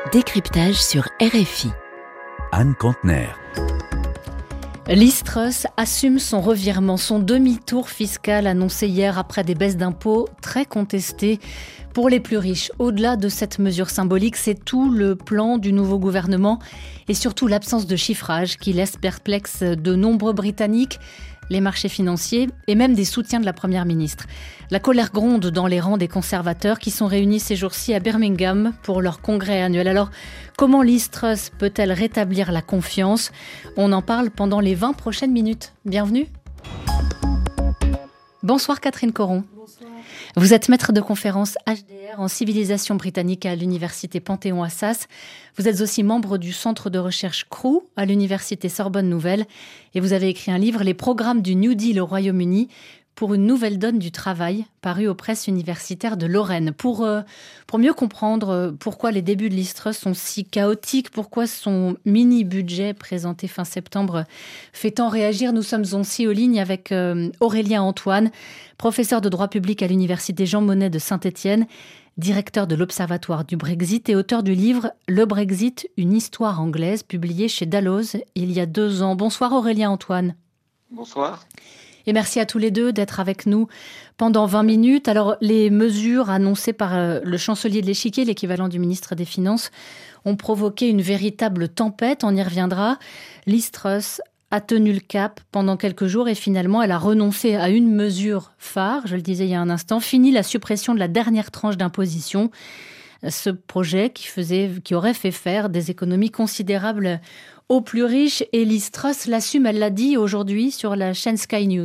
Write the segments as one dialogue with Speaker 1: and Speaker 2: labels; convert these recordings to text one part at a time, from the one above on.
Speaker 1: Décryptage sur RFI.
Speaker 2: Anne Contener.
Speaker 3: Liz Truss assume son revirement, son demi-tour fiscal annoncé hier après des baisses d'impôts très contestées pour les plus riches. Au-delà de cette mesure symbolique, c'est tout le plan du nouveau gouvernement et surtout l'absence de chiffrage qui laisse perplexe de nombreux Britanniques, les marchés financiers et même des soutiens de la Première ministre. La colère gronde dans les rangs des conservateurs qui sont réunis ces jours-ci à Birmingham pour leur congrès annuel. Alors, comment Liz Truss peut-elle rétablir la confiance ? On en parle pendant les 20 prochaines minutes. Bienvenue. Bonsoir Catherine Coron. Bonsoir. Vous êtes maître de conférence HDR en civilisation britannique à l'université Panthéon-Assas. Vous êtes aussi membre du centre de recherche Crew à l'université Sorbonne Nouvelle. Et vous avez écrit un livre, Les programmes du New Deal au Royaume-Uni, pour une nouvelle donne du travail, paru aux presses universitaires de Lorraine. Pour mieux comprendre pourquoi les débuts de Liz Truss sont si chaotiques, pourquoi son mini-budget présenté fin septembre fait tant réagir, nous sommes aussi aux lignes avec Aurélien Antoine, professeur de droit public à l'université Jean Monnet de Saint-Étienne, directeur de l'Observatoire du Brexit et auteur du livre « Le Brexit, une histoire anglaise » publié chez Dalloz il y a 2 ans. Bonsoir Aurélien Antoine.
Speaker 4: Bonsoir.
Speaker 3: Et merci à tous les deux d'être avec nous pendant 20 minutes. Alors, les mesures annoncées par le chancelier de l'Échiquier, l'équivalent du ministre des Finances, ont provoqué une véritable tempête. On y reviendra. Liz Truss a tenu le cap pendant quelques jours et finalement, elle a renoncé à une mesure phare, je le disais il y a un instant, fini la suppression de la dernière tranche d'imposition. Ce projet qui aurait fait faire des économies considérables aux plus riches. Et Liz Truss l'assume, elle l'a dit aujourd'hui sur la chaîne Sky News.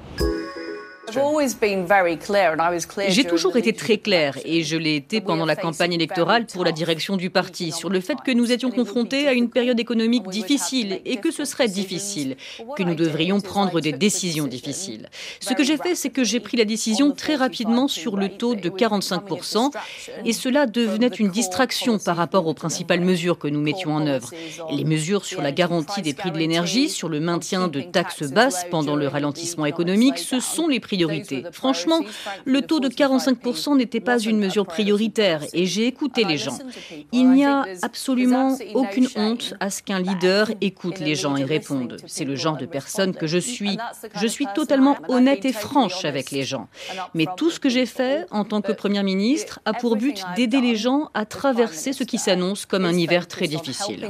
Speaker 5: J'ai toujours été très claire, et je l'ai été pendant la campagne électorale pour la direction du parti, sur le fait que nous étions confrontés à une période économique difficile et que ce serait difficile, que nous devrions prendre des décisions difficiles. Ce que j'ai fait, c'est que j'ai pris la décision très rapidement sur le taux de 45%, et cela devenait une distraction par rapport aux principales mesures que nous mettions en œuvre. Les mesures sur la garantie des prix de l'énergie, sur le maintien de taxes basses pendant le ralentissement économique, ce sont les priorités. Franchement, le taux de 45% n'était pas une mesure prioritaire et j'ai écouté les gens. Il n'y a absolument aucune honte à ce qu'un leader écoute les gens et réponde. C'est le genre de personne que je suis. Je suis totalement honnête et franche avec les gens. Mais tout ce que j'ai fait en tant que Première ministre a pour but d'aider les gens à traverser ce qui s'annonce comme un hiver très difficile.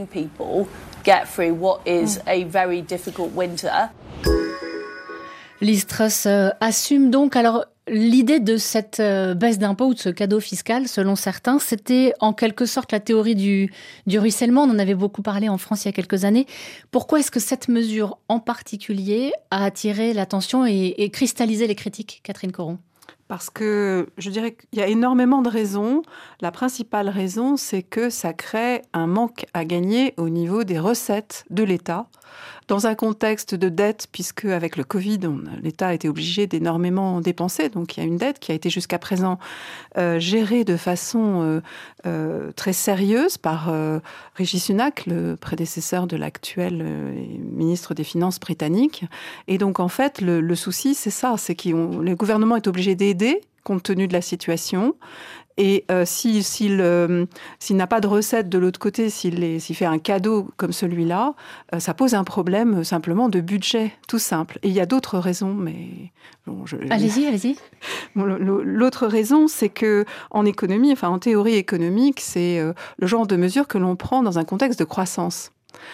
Speaker 3: Liz Truss assume donc. Alors, l'idée de cette baisse d'impôt ou de ce cadeau fiscal, selon certains, c'était en quelque sorte la théorie du ruissellement. On en avait beaucoup parlé en France il y a quelques années. Pourquoi est-ce que cette mesure en particulier a attiré l'attention et cristallisé les critiques, Catherine Coron ?
Speaker 6: Parce que je dirais qu'il y a énormément de raisons. La principale raison, c'est que ça crée un manque à gagner au niveau des recettes de l'État. Dans un contexte de dette, puisque avec le Covid, l'État a été obligé d'énormément dépenser. Donc il y a une dette qui a été jusqu'à présent gérée de façon très sérieuse par Rishi Sunak, le prédécesseur de l'actuel ministre des Finances britannique. Et donc en fait, le souci, c'est ça, c'est que le gouvernement est obligé d'aider compte tenu de la situation. Et s'il n'a pas de recette de l'autre côté, s'il fait un cadeau comme celui-là, ça pose un problème simplement de budget, tout simple. Et il y a d'autres raisons, mais... Bon,
Speaker 3: Allez-y.
Speaker 6: L'autre raison, c'est que en économie, enfin en théorie économique, c'est le genre de mesure que l'on prend dans un contexte de croissance.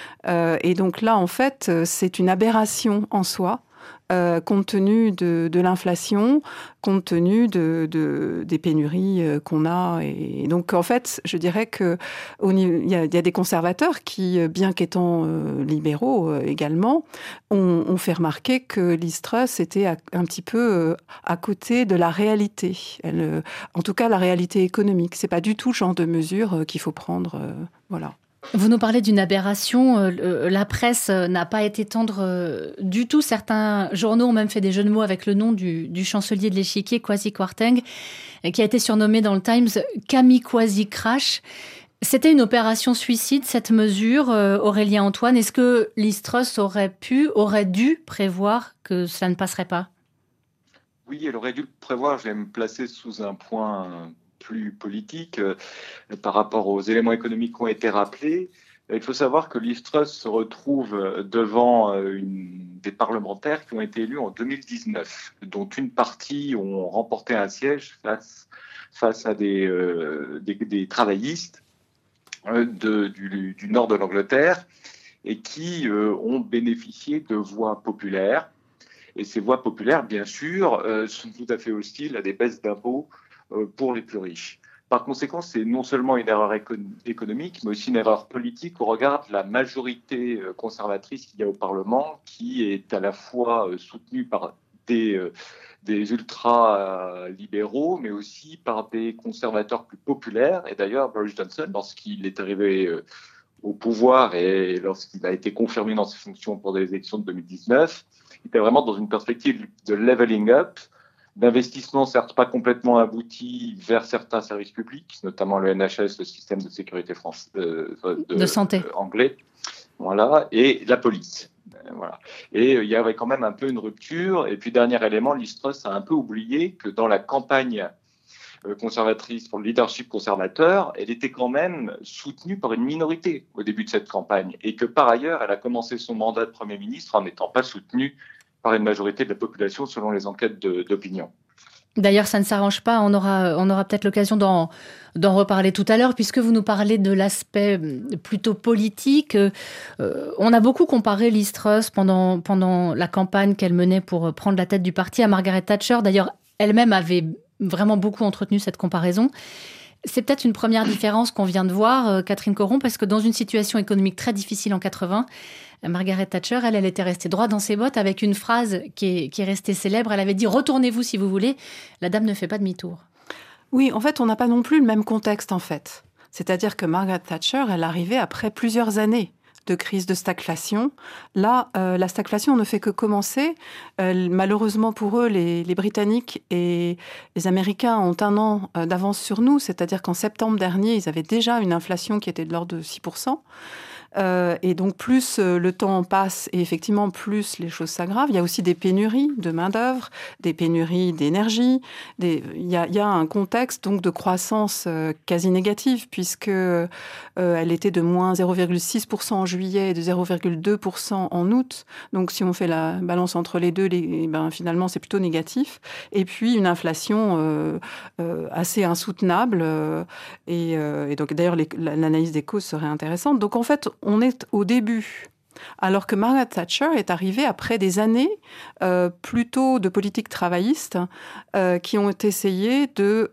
Speaker 6: Et donc là, en fait, c'est une aberration en soi. Compte tenu de l'inflation, compte tenu des pénuries qu'on a. Et donc, en fait, je dirais qu'il y a des conservateurs qui, bien qu'étant libéraux également, ont fait remarquer que Liz Truss était un petit peu à côté de la réalité. En tout cas, la réalité économique. C'est pas du tout le genre de mesure qu'il faut prendre. Voilà.
Speaker 3: Vous nous parlez d'une aberration. La presse n'a pas été tendre du tout. Certains journaux ont même fait des jeux de mots avec le nom du chancelier de l'Échiquier, Kwasi Kwarteng, qui a été surnommé dans le Times Kamikaze Crash. C'était une opération suicide, cette mesure, Aurélien Antoine. Est-ce que Liz Truss aurait dû prévoir que cela ne passerait pas ?
Speaker 4: Oui, elle aurait dû le prévoir. Je vais me placer sous un point plus politique par rapport aux éléments économiques qui ont été rappelés. Il faut savoir que Liz Truss se retrouve devant des parlementaires qui ont été élus en 2019, dont une partie ont remporté un siège face à des travaillistes du nord de l'Angleterre et qui ont bénéficié de voix populaires. Et ces voix populaires, bien sûr, sont tout à fait hostiles à des baisses d'impôts pour les plus riches. Par conséquent, c'est non seulement une erreur économique, mais aussi une erreur politique au regard de la majorité conservatrice qu'il y a au Parlement, qui est à la fois soutenue par des ultra-libéraux, mais aussi par des conservateurs plus populaires. Et d'ailleurs, Boris Johnson, lorsqu'il est arrivé au pouvoir et lorsqu'il a été confirmé dans ses fonctions pour les élections de 2019, il était vraiment dans une perspective de leveling up, d'investissement certes pas complètement abouti vers certains services publics, notamment le NHS, le système de sécurité
Speaker 3: de santé
Speaker 4: anglais, voilà, et la police. Voilà. Et il y avait quand même un peu une rupture. Et puis, dernier élément, Liz Truss a un peu oublié que dans la campagne conservatrice, pour le leadership conservateur, elle était quand même soutenue par une minorité au début de cette campagne. Et que par ailleurs, elle a commencé son mandat de Premier ministre en n'étant pas soutenue par une majorité de la population selon les enquêtes d'opinion.
Speaker 3: D'ailleurs, ça ne s'arrange pas. On aura peut-être l'occasion d'en reparler tout à l'heure, puisque vous nous parlez de l'aspect plutôt politique. On a beaucoup comparé Liz Truss pendant la campagne qu'elle menait pour prendre la tête du parti à Margaret Thatcher. D'ailleurs, elle-même avait vraiment beaucoup entretenu cette comparaison. C'est peut-être une première différence qu'on vient de voir, Catherine Coron, parce que dans une situation économique très difficile en 80, Margaret Thatcher, elle était restée droit dans ses bottes avec une phrase qui est restée célèbre. Elle avait dit « Retournez-vous si vous voulez ». La dame ne fait pas demi-tour.
Speaker 6: Oui, en fait, on n'a pas non plus le même contexte, en fait. C'est-à-dire que Margaret Thatcher, elle arrivait après plusieurs années de crise de stagflation. Là, la stagflation ne fait que commencer. Malheureusement pour eux, les Britanniques et les Américains ont un an d'avance sur nous, c'est-à-dire qu'en septembre dernier, ils avaient déjà une inflation qui était de l'ordre de 6%. Et donc, plus le temps passe et effectivement, plus les choses s'aggravent. Il y a aussi des pénuries de main-d'œuvre, des pénuries d'énergie. Il y a un contexte donc de croissance quasi négative, puisque elle était de moins 0,6% en juillet et de 0,2% en août. Donc, si on fait la balance entre les deux, finalement, c'est plutôt négatif. Et puis, une inflation assez insoutenable. Et donc, d'ailleurs, l'analyse des causes serait intéressante. Donc, en fait, on est au début, alors que Margaret Thatcher est arrivée après des années plutôt de politique travailliste qui ont essayé de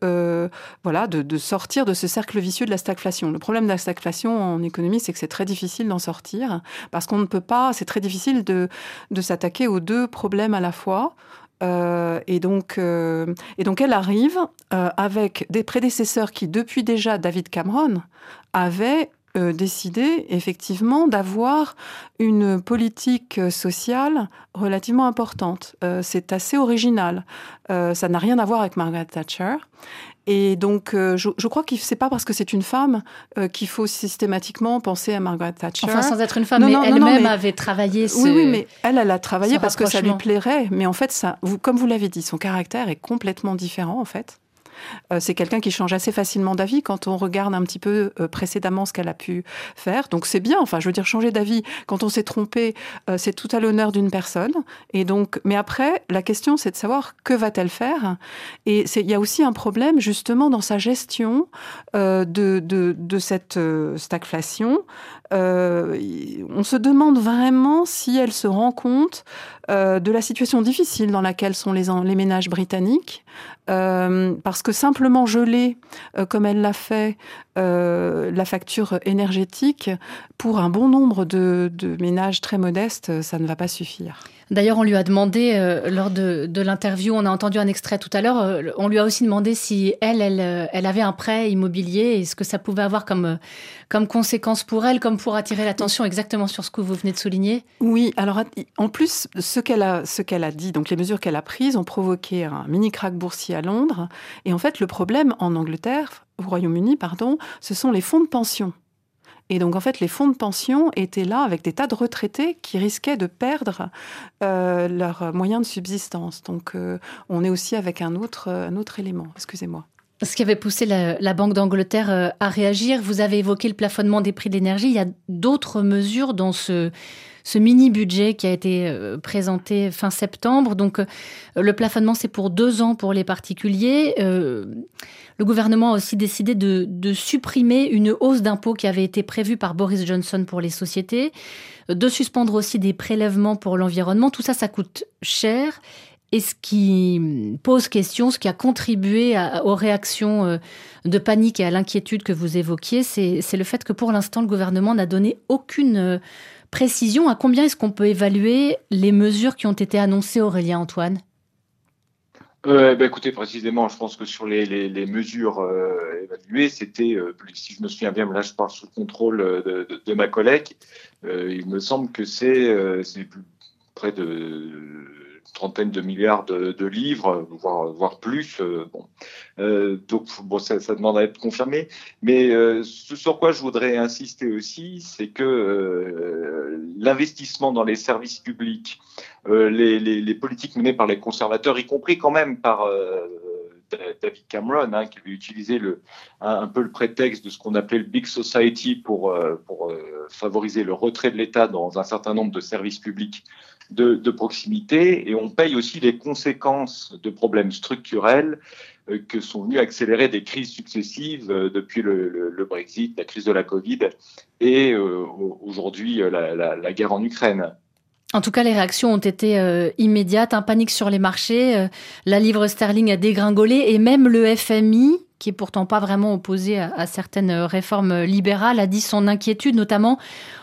Speaker 6: sortir de ce cercle vicieux de la stagflation. Le problème de la stagflation en économie, c'est que c'est très difficile d'en sortir parce qu'on ne peut pas, c'est très difficile de s'attaquer aux deux problèmes à la fois. Et donc elle arrive avec des prédécesseurs qui, depuis déjà David Cameron, avaient décidé effectivement d'avoir une politique sociale relativement importante. C'est assez original. Ça n'a rien à voir avec Margaret Thatcher. Et donc, je crois que c'est pas parce que c'est une femme qu'il faut systématiquement penser à Margaret Thatcher.
Speaker 3: Enfin, sans être une femme, mais elle-même avait travaillé
Speaker 6: Oui, mais elle a travaillé parce que ça lui plairait. Mais en fait, comme vous l'avez dit, son caractère est complètement différent, en fait. C'est quelqu'un qui change assez facilement d'avis quand on regarde un petit peu précédemment ce qu'elle a pu faire. Donc c'est bien, enfin je veux dire, changer d'avis quand on s'est trompé, c'est tout à l'honneur d'une personne. Et donc, mais après, la question c'est de savoir que va-t-elle faire. Et il y a aussi un problème justement dans sa gestion de cette stagflation. On se demande vraiment si elle se rend compte de la situation difficile dans laquelle sont les ménages britanniques, parce que simplement geler, comme elle l'a fait, la facture énergétique, pour un bon nombre de ménages très modestes, ça ne va pas suffire.
Speaker 3: D'ailleurs, on lui a demandé, lors de l'interview, on a entendu un extrait tout à l'heure, on lui a aussi demandé si elle avait un prêt immobilier et ce que ça pouvait avoir comme conséquence pour elle, comme pour attirer l'attention exactement sur ce que vous venez de souligner.
Speaker 6: Oui, alors en plus, ce qu'elle a dit, donc les mesures qu'elle a prises ont provoqué un mini-crack boursier à Londres. Et en fait, le problème en Angleterre, au Royaume-Uni, ce sont les fonds de pension. Et donc, en fait, les fonds de pension étaient là avec des tas de retraités qui risquaient de perdre leurs moyens de subsistance. Donc, on est aussi avec un autre élément. Excusez-moi.
Speaker 3: Ce qui avait poussé la Banque d'Angleterre à réagir. Vous avez évoqué le plafonnement des prix de l'énergie. Il y a d'autres mesures dans ce mini-budget qui a été présenté fin septembre. Donc, le plafonnement, c'est pour 2 ans pour les particuliers. Le gouvernement a aussi décidé de supprimer une hausse d'impôts qui avait été prévue par Boris Johnson pour les sociétés, de suspendre aussi des prélèvements pour l'environnement. Tout ça, ça coûte cher. Et ce qui pose question, ce qui a contribué aux réactions de panique et à l'inquiétude que vous évoquiez, c'est le fait que pour l'instant, le gouvernement n'a donné aucune précision. À combien est-ce qu'on peut évaluer les mesures qui ont été annoncées, Aurélien Antoine ?
Speaker 4: Écoutez, précisément, je pense que sur les mesures évaluées, c'était, si je me souviens bien, mais là je parle sous le contrôle de ma collègue, il me semble que c'est près de trentaine de milliards de livres, voire plus. Donc, ça demande à être confirmé. Mais ce sur quoi je voudrais insister aussi, c'est que l'investissement dans les services publics, les politiques menées par les conservateurs, y compris quand même par David Cameron, qui avait utilisé un peu le prétexte de ce qu'on appelait le Big Society pour favoriser le retrait de l'État dans un certain nombre de services publics de proximité, et on paye aussi les conséquences de problèmes structurels que sont venus accélérer des crises successives depuis le Brexit, la crise de la Covid et aujourd'hui la guerre en Ukraine.
Speaker 3: En tout cas, les réactions ont été immédiates, panique sur les marchés, la livre sterling a dégringolé et même le FMI, qui est pourtant pas vraiment opposé à certaines réformes libérales, a dit son inquiétude, notamment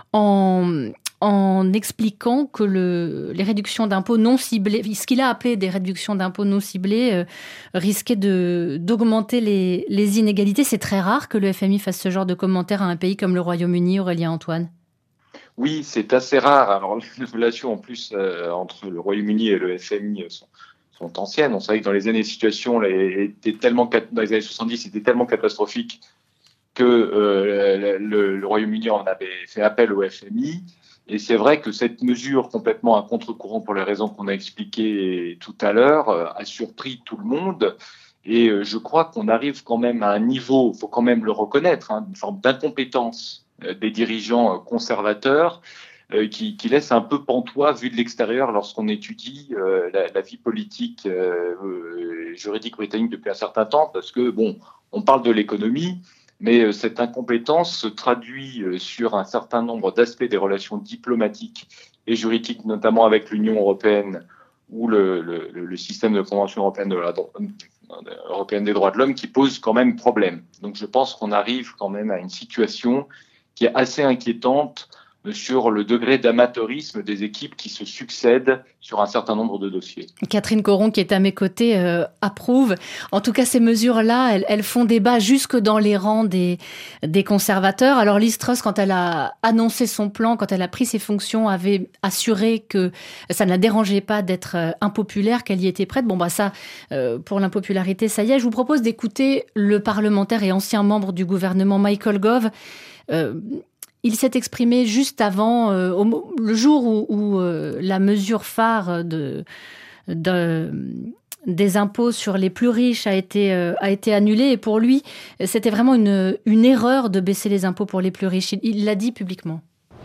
Speaker 3: en expliquant que les réductions d'impôts non ciblées, ce qu'il a appelé des réductions d'impôts non ciblées, risquaient d'augmenter les inégalités. C'est très rare que le FMI fasse ce genre de commentaires à un pays comme le Royaume-Uni, Aurélien Antoine. Oui,
Speaker 4: c'est assez rare. Alors, les relations en plus entre le Royaume-Uni et le FMI sont anciennes. On savait que dans les années, situation était tellement, dans les années 70, c'était tellement catastrophique que le Royaume-Uni en avait fait appel au FMI. Et c'est vrai que cette mesure complètement à contre-courant pour les raisons qu'on a expliquées tout à l'heure a surpris tout le monde. Et je crois qu'on arrive quand même à un niveau, il faut quand même le reconnaître, une forme d'incompétence des dirigeants conservateurs qui laisse un peu pantois vu de l'extérieur lorsqu'on étudie la vie politique juridique britannique depuis un certain temps, parce que on parle de l'économie, mais cette incompétence se traduit sur un certain nombre d'aspects des relations diplomatiques et juridiques, notamment avec l'Union européenne ou le système de convention européenne des droits de l'homme, qui pose quand même problème. Donc je pense qu'on arrive quand même à une situation qui est assez inquiétante sur le degré d'amateurisme des équipes qui se succèdent sur un certain nombre de dossiers.
Speaker 3: Catherine Coron, qui est à mes côtés, approuve. En tout cas, ces mesures-là, elles font débat jusque dans les rangs des conservateurs. Alors Liz Truss, quand elle a annoncé son plan, quand elle a pris ses fonctions, avait assuré que ça ne la dérangeait pas d'être impopulaire, qu'elle y était prête. Ça, pour l'impopularité, ça y est. Je vous propose d'écouter le parlementaire et ancien membre du gouvernement Michael Gove. Il s'est exprimé juste avant, le jour où la mesure phare des impôts sur les plus riches a été annulée. Et pour lui, c'était vraiment une erreur de baisser les impôts pour les plus riches. Il l'a dit publiquement.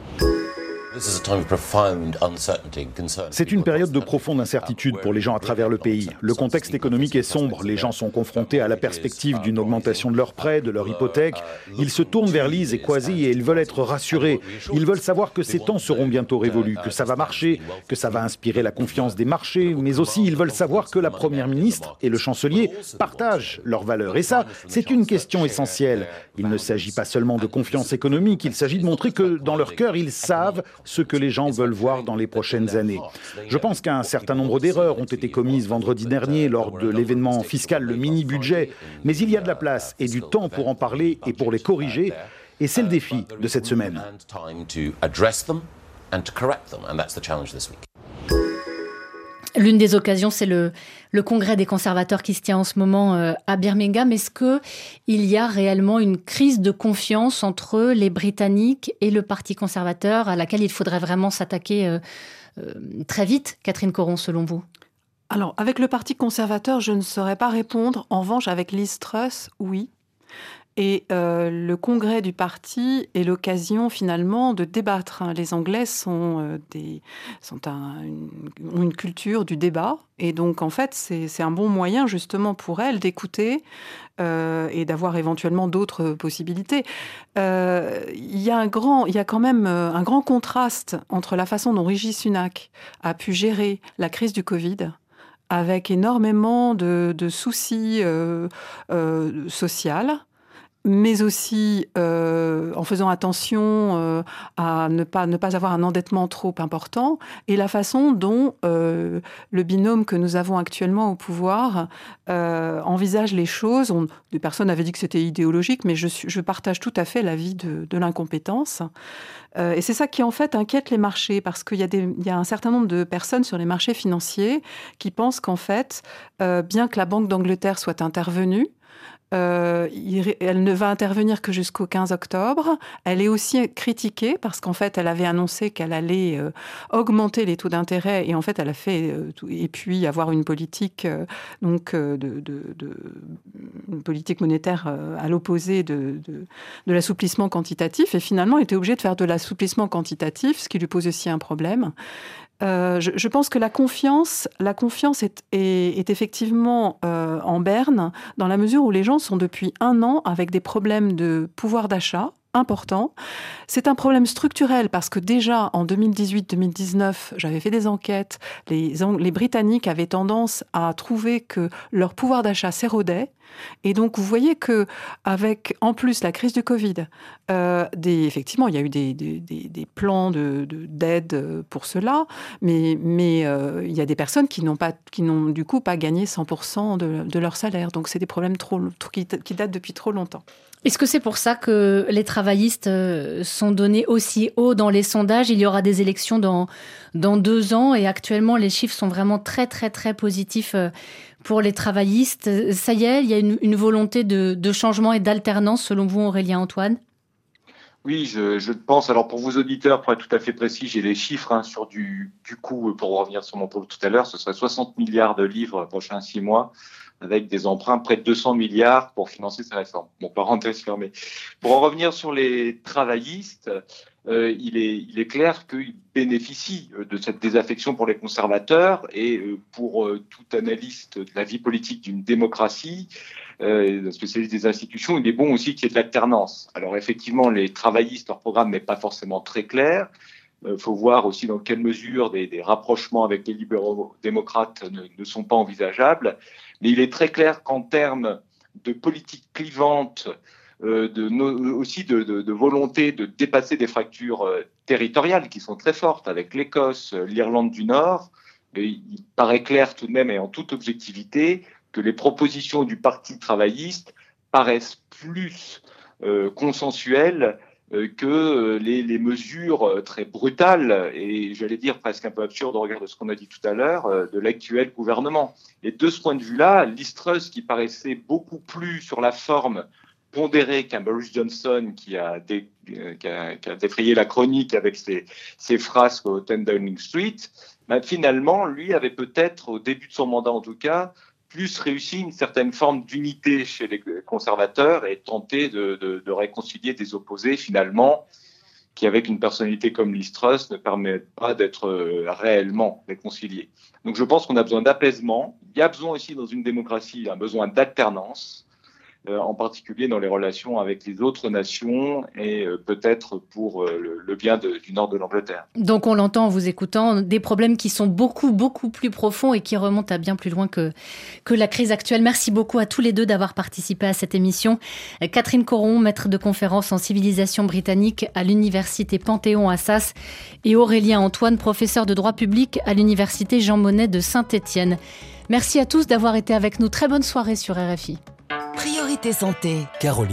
Speaker 7: C'est une période de profonde incertitude pour les gens à travers le pays. Le contexte économique est sombre. Les gens sont confrontés à la perspective d'une augmentation de leurs prêts, de leur hypothèque. Ils se tournent vers Liz et Kwasi et ils veulent être rassurés. Ils veulent savoir que ces temps seront bientôt révolus, que ça va marcher, que ça va inspirer la confiance des marchés, mais aussi ils veulent savoir que la Première ministre et le chancelier partagent leurs valeurs. Et ça, c'est une question essentielle. Il ne s'agit pas seulement de confiance économique, il s'agit de montrer que dans leur cœur, ils savent ce que les gens veulent voir dans les prochaines années. Je pense qu'un certain nombre d'erreurs ont été commises vendredi dernier lors de l'événement fiscal, le mini-budget, mais il y a de la place et du temps pour en parler et pour les corriger, et c'est le défi de cette semaine.
Speaker 3: L'une des occasions, c'est le congrès des conservateurs qui se tient en ce moment à Birmingham. Est-ce qu'il y a réellement une crise de confiance entre les Britanniques et le Parti conservateur à laquelle il faudrait vraiment s'attaquer très vite, Catherine Coron, selon vous ?
Speaker 6: Alors, avec le Parti conservateur, je ne saurais pas répondre. En revanche, avec Liz Truss, oui. Et le congrès du parti est l'occasion finalement de débattre. Les Anglais ont une culture du débat. Et donc, en fait, c'est un bon moyen justement pour elle d'écouter et d'avoir éventuellement d'autres possibilités. Il y a quand même un grand contraste entre la façon dont Rishi Sunak a pu gérer la crise du Covid, avec énormément de soucis sociaux, mais aussi en faisant attention à ne pas avoir un endettement trop important, et la façon dont le binôme que nous avons actuellement au pouvoir envisage les choses. Des personnes avaient dit que c'était idéologique, mais je partage tout à fait l'avis de l'incompétence. Et c'est ça qui, en fait, inquiète les marchés, parce qu'il y a un certain nombre de personnes sur les marchés financiers qui pensent qu'en fait, bien que la Banque d'Angleterre soit intervenue, elle ne va intervenir que jusqu'au 15 octobre. Elle est aussi critiquée parce qu'en fait, elle avait annoncé qu'elle allait augmenter les taux d'intérêt, et en fait, elle a fait et puis avoir une politique une politique monétaire à l'opposé de l'assouplissement quantitatif, et finalement était obligée de faire de l'assouplissement quantitatif, ce qui lui pose aussi un problème. Je pense que la confiance est effectivement en berne, dans la mesure où les gens sont depuis 1 an avec des problèmes de pouvoir d'achat importants. C'est un problème structurel parce que déjà en 2018-2019, j'avais fait des enquêtes, les Britanniques avaient tendance à trouver que leur pouvoir d'achat s'érodait. Et donc, vous voyez que avec en plus la crise du Covid, effectivement, il y a eu des plans d'aide pour cela, mais il y a des personnes qui n'ont du coup pas gagné 100% de leur salaire. Donc, c'est des problèmes qui datent depuis trop longtemps.
Speaker 3: Est-ce que c'est pour ça que les travaillistes sont donnés aussi haut dans les sondages ? Il y aura des élections dans 2 ans, et actuellement, les chiffres sont vraiment très, très, très positifs pour les travaillistes. Ça y est, il y a une volonté de changement et d'alternance, selon vous, Aurélien Antoine ?
Speaker 4: Oui, je pense. Alors, pour vos auditeurs, pour être tout à fait précis, j'ai les chiffres sur du coût, pour revenir sur mon propos tout à l'heure, ce serait 60 milliards de livres les prochains 6 mois, avec des emprunts près de 200 milliards pour financer ces réformes. Bon, parenthèse fermée. Pour en revenir sur les travaillistes, il est clair qu'ils bénéficient de cette désaffection pour les conservateurs, et pour tout analyste de la vie politique d'une démocratie, un spécialiste des institutions, il est bon aussi qu'il y ait de l'alternance. Alors effectivement, les travaillistes, leur programme n'est pas forcément très clair. Faut voir aussi dans quelle mesure des rapprochements avec les libéraux démocrates ne sont pas envisageables. Mais il est très clair qu'en termes de politique clivante, aussi de volonté de dépasser des fractures territoriales qui sont très fortes avec l'Écosse, l'Irlande du Nord, il paraît clair tout de même, et en toute objectivité, que les propositions du Parti travailliste paraissent plus consensuelles que les mesures très brutales et, j'allais dire, presque un peu absurdes au regard de ce qu'on a dit tout à l'heure, de l'actuel gouvernement. Et de ce point de vue-là, Liz Truss, qui paraissait beaucoup plus sur la forme pondéré qu'un Boris Johnson qui a défrayé la chronique avec ses frasques au 10 Downing Street, finalement, lui avait peut-être, au début de son mandat en tout cas, plus réussi une certaine forme d'unité chez les conservateurs et tenté de réconcilier des opposés, finalement, qui, avec une personnalité comme Liz Truss, ne permettent pas d'être réellement réconciliés. Donc je pense qu'on a besoin d'apaisement. Il y a besoin aussi, dans une démocratie, un besoin d'alternance, en particulier dans les relations avec les autres nations et peut-être pour le bien du nord de l'Angleterre.
Speaker 3: Donc on l'entend en vous écoutant, des problèmes qui sont beaucoup, beaucoup plus profonds et qui remontent à bien plus loin que la crise actuelle. Merci beaucoup à tous les deux d'avoir participé à cette émission. Catherine Coron, maître de conférence en civilisation britannique à l'université Panthéon-Assas, et Aurélien Antoine, professeur de droit public à l'université Jean Monnet de Saint-Étienne. Merci à tous d'avoir été avec nous. Très bonne soirée sur RFI.
Speaker 1: Priorité santé.
Speaker 2: Caroline.